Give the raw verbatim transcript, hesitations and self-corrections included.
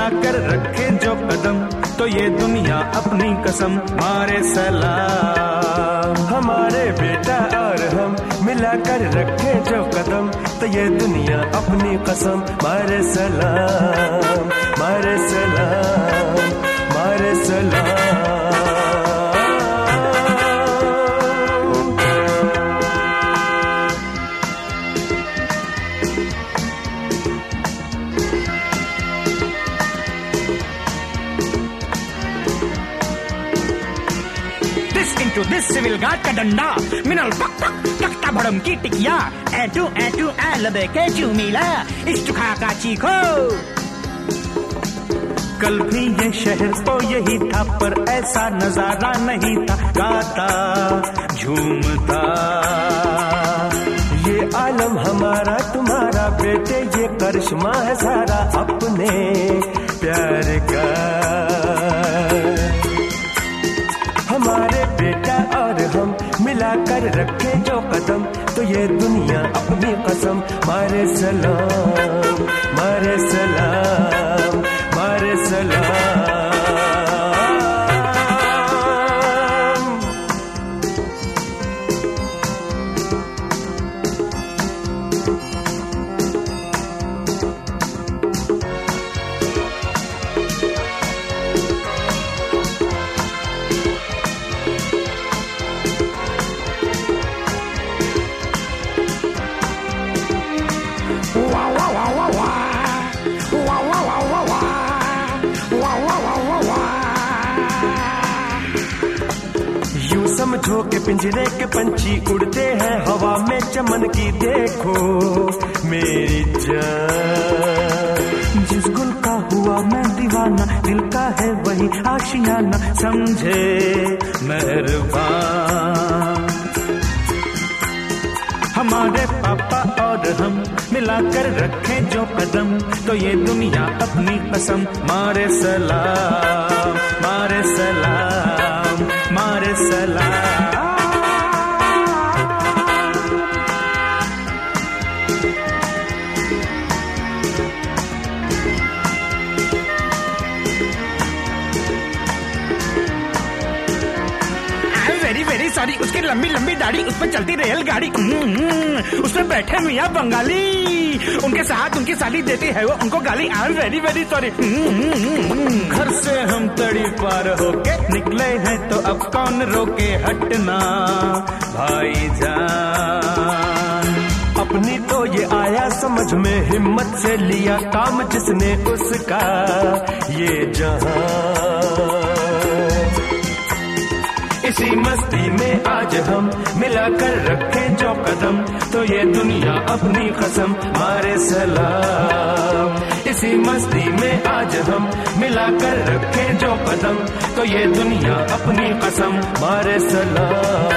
मिलाकर रखे जो कदम तो ये दुनिया अपनी कसम मारे सलाम। हमारे बेटा और हम मिलाकर रखे जो कदम तो ये दुनिया अपनी कसम मारे सलाम, मारे सलाम, मारे सलाम। To this civil guard का डंडा मिनल पक पक तख्ता भड़म की टिकिया ऐटू ऐटू ऐ लबे के चूमीला इष्टुखा का चीखो। कल भी ये शहर तो यही था पर ऐसा नजारा नहीं था, गाता झूमता ये आलम हमारा तुम्हारा बेटे ये करिश्मा है सारा अपने प्यार का। हमारे बेटा और हम मिलाकर रखे जो कदम तो ये दुनिया अपनी कसम मारे सलाम, मारे सलाम, मारे सलाम। समझो के पिंजरे के पंछी उड़ते हैं हवा में चमन की, देखो मेरी जान। जिस गुल का हुआ मैं दीवाना दिल का है वही आशियाना, समझे मेहरबान। हमारे पापा और हम मिलाकर रखें जो कदम तो ये दुनिया अपनी कसम मारे सलाम, मारे सलाम, मारे सलाम। वेरी वेरी सॉरी, उसकी लंबी लंबी दाढ़ी, उस पर चलती रेलगाड़ी, उसमें बैठे मियाँ बंगाली, उनके साथ उनकी साली देती है वो उनको गाली। I am very very sorry. घर से हम तड़ी पार होके निकले हैं तो अब कौन रोके, हटना भाईजान। अपनी तो ये आया समझ में हिम्मत से लिया काम जिसने उसका ये जहां। इसी मस्ती में आज हम मिलाकर रखें जो कदम तो ये दुनिया अपनी कसम मारे सलाम। इसी मस्ती में आज हम मिलाकर रखें जो कदम तो ये दुनिया अपनी कसम मारे सलाम।